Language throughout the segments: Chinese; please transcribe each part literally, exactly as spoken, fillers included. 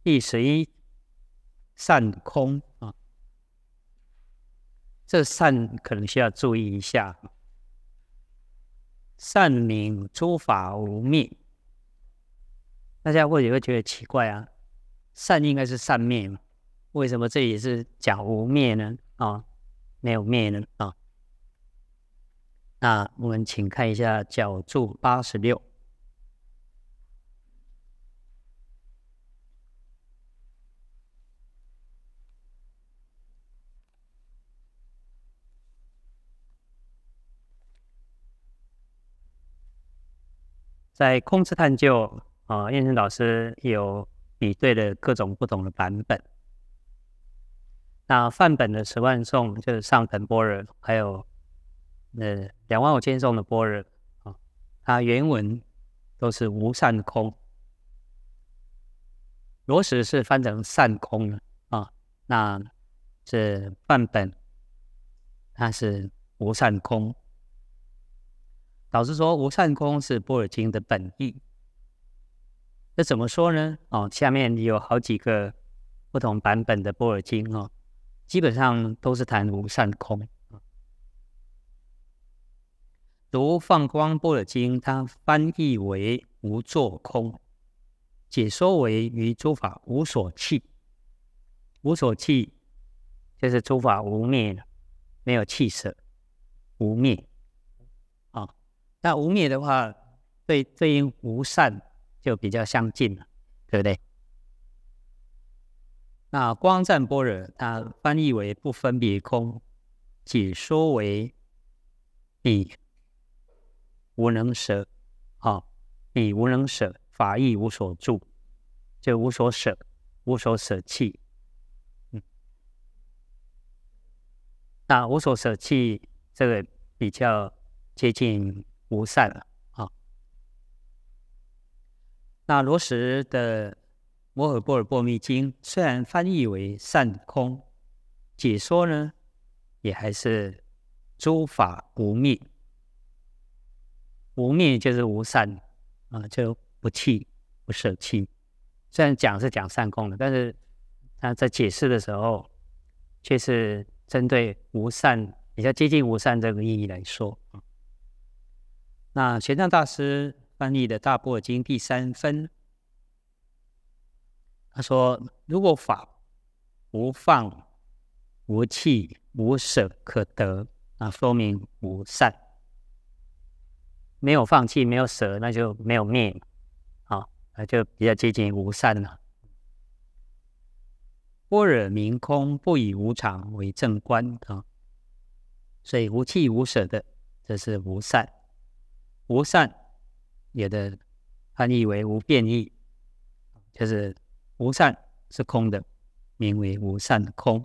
第十一，善空啊，这善可能需要注意一下。善名诸法无灭，大家或许会觉得奇怪啊，善应该是善灭嘛，为什么这里是讲无灭呢？啊，没有灭呢？啊，那我们请看一下角注八十六。在空智探究啊，燕生老师有比对了各种不同的版本。那范本的十万颂就是上等般若，还有呃两万五千颂的般若啊，它原文都是无善空。罗什是翻成善空了啊，那这范本它是无善空。导师说无善空是般若经的本意，这怎么说呢？哦，下面有好几个不同版本的般若经哦，基本上都是谈无善空。如放光般若经，它翻译为无作空，解说为于诸法无所弃。无所弃就是诸法无灭了，没有弃舍，无灭啊。那无灭的话，对对应无善就比较相近了，对不对？那光赞般若，它翻译为不分别空，解说为彼无能舍，啊，彼无能舍，法亦无所住，就无所舍，无所舍弃。嗯，那无所舍弃这个比较接近无善了啊。那罗什的摩诃般若波罗蜜经虽然翻译为善空，解说呢也还是诸法无灭。无灭就是无善啊，就不弃不舍弃。虽然讲是讲善空的，但是他在解释的时候却是针对无善，比较接近无善这个意义来说。那玄奘大师翻译的大般若经第三分，他说如果法无放无弃无舍可得，那说明无善。没有放弃没有舍，那就没有灭，好，那就比较接近无善了。般若明空，不以无常为正观啊，所以无弃无舍的，这是无善。无善有的翻译为无变异，就是无善是空的，名为无善空。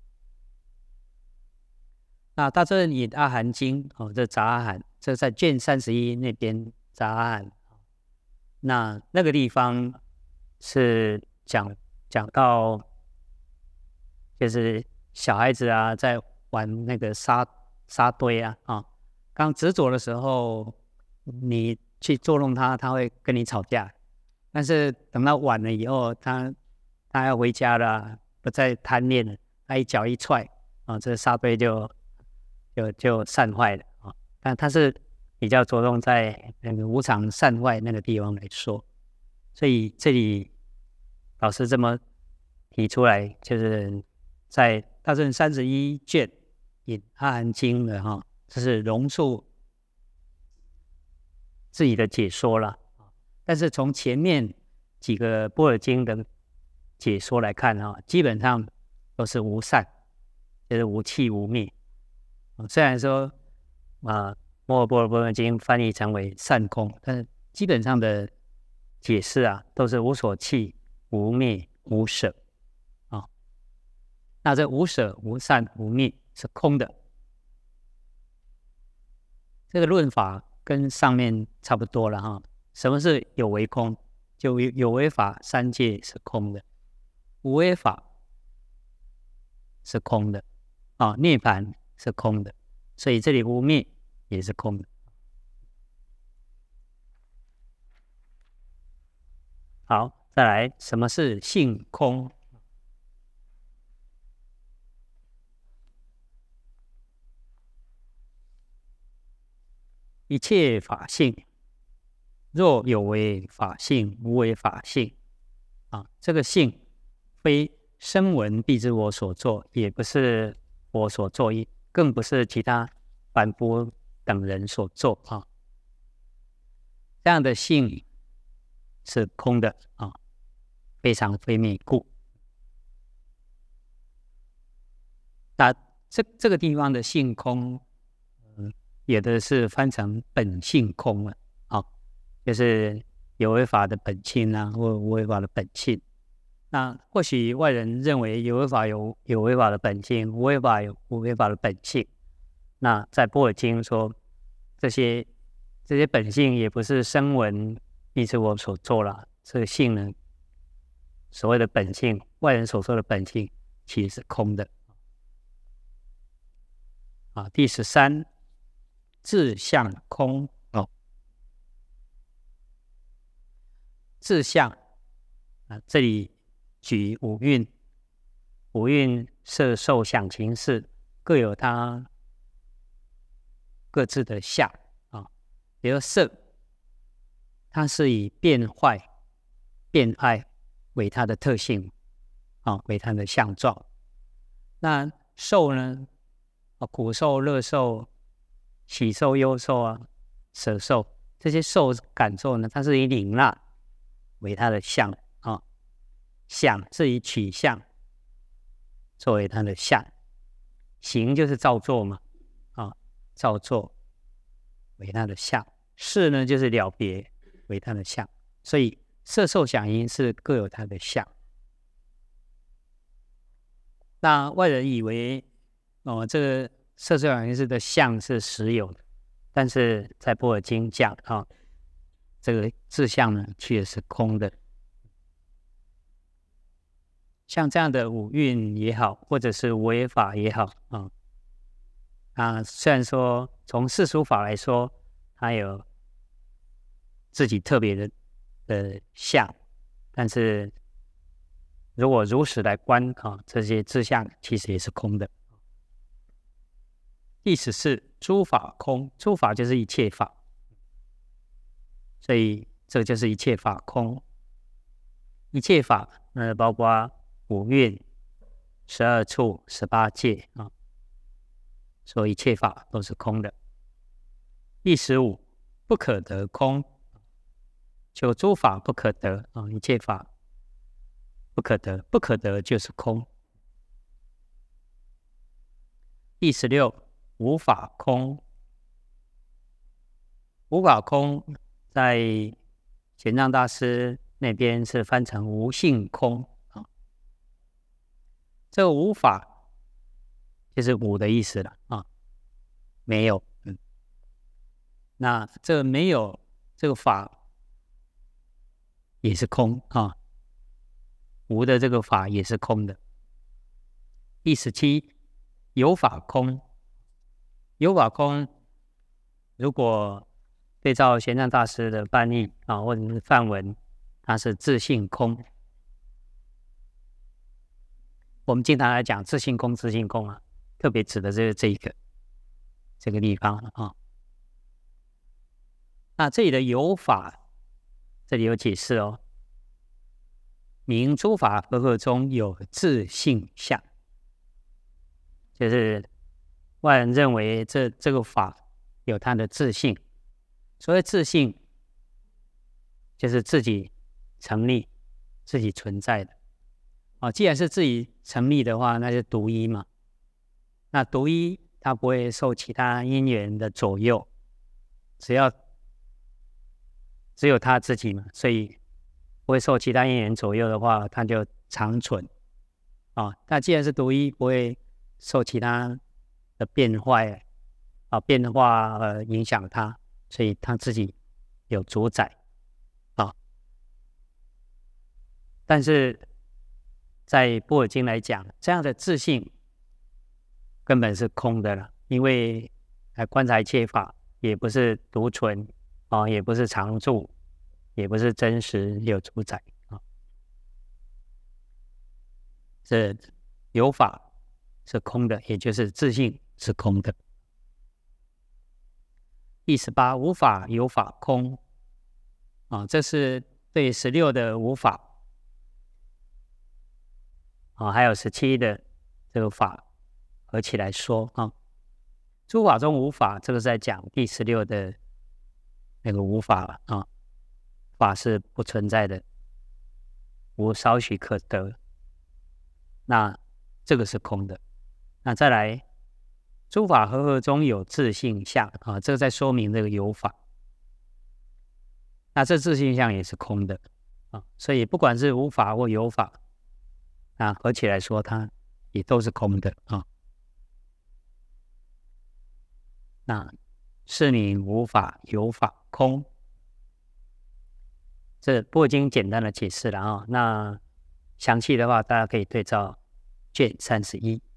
那大正引阿含经哦，这杂阿含，这在卷三十一那边杂阿含，那那个地方是讲讲到，就是小孩子啊在玩那个沙沙堆啊啊，刚执着的时候，你去捉弄他，他会跟你吵架，但是等到晚了以后，他他要回家了，不再贪恋了，他一脚一踹啊，这沙堆就。就就散坏了啊，但它是比较着重在那个无常散坏那个地方来说，所以这里老师这么提出来，就是在大正三十一卷引阿含经的哈，这是融入自己的解说了。但是从前面几个般若经的解说来看哈，基本上都是无善，就是无弃无灭。虽然说啊，摩诃般若波罗经翻译成为善空，但是基本上的解释啊，都是无所弃、无灭、无舍啊。那这无舍、无善、无灭是空的，这个论法跟上面差不多了哈。什么是有为空？就有有为法三界是空的，无为法是空的啊，涅槃是空的，所以这里无灭也是空的。好， 再来，什么是性空？一切法性，若有为法性，无为法性。啊，这个性非声闻必知我所作，也不是我所作意，更不是其他凡夫等人所作啊。这样的性是空的啊，非常非灭故。那这这个地方的性空，嗯，有的是翻成本性空了啊，就是有为法的本性啊，或无为法的本性。那或许外人认为有为法有有为法的本性，无为法有无为法的本性。那在般若经说，这些这些本性也不是声闻必知我所作了。这个性呢，所谓的本性，外人所说的本性，其实是空的。啊，第十三，自相空哦，自相啊，这里举五蕴，五蕴色受想行识各有它各自的相啊。比如色，它是以变坏、变爱为它的特性啊，为它的相状。那受呢？啊，苦受、乐受、喜受、忧受啊，舍受，这些受感受呢，它是以领纳为它的相啊。想是以取相作为它的相，行就是造作嘛，啊，造作为它的相，事呢就是了别为它的相，所以色受想行识各有它的相。那外人以为哦，这个色受想行识的相是实有的，但是在般若经讲啊，这个自相呢却是空的。像这样的五蕴也好，或者是违法也好啊，啊，虽然说从世俗法来说，它有自己特别的的相，但是如果如实来观啊，这些自相其实也是空的。第十四，诸法空，诸法就是一切法，所以这就是一切法空。一切法呃，包括五蕴、十二处、十八界啊，所以一切法都是空的。第十五，不可得空，就诸法不可得啊，一切法不可得，不可得就是空。第十六，无法空，无法空在玄奘大师那边是翻成无性空啊。这个无法就是无的意思了啊，没有。嗯，那这个没有这个法也是空啊，无的这个法也是空的。第十七，有法空，有法空，如果对照玄奘大师的翻译啊，或者是梵文，它是自性空。我们经常来讲自性空，自性空啊，特别指的就是这一个这个地方啊。那这里的有法，这里有解释哦。明诸法和合中有自性相，就是外人认为这这个法有它的自性。所谓自性，就是自己成立、自己存在的。哦，既然是自己成立的话，那就独一嘛。那独一，它不会受其他因缘的左右，只要只有他自己嘛，所以不会受其他因缘左右的话，它就长存。啊，那既然是独一，不会受其他的变坏啊变化呃影响它，所以它自己有主宰啊。但是在般若经来讲，这样的自性根本是空的了，因为来观察一切法，也不是独存啊，也不是常住，也不是真实有主宰啊。 这有法是空的，也就是自性是空的。第十八，无法有法空啊，这是对十六的无法啊，还有十七的这个法合起来说啊。诸法中无法，这个是在讲第十六的那个无法了啊，法是不存在的，无少许可得。那这个是空的。那再来，诸法和合中有自性相啊，这个在说明这个有法。那这自性相也是空的啊，所以不管是无法或有法，那合起来说，它也都是空的啊。那是名无法有法空。这不已经简单的解释了啊。那详细的话，大家可以对照卷三十一。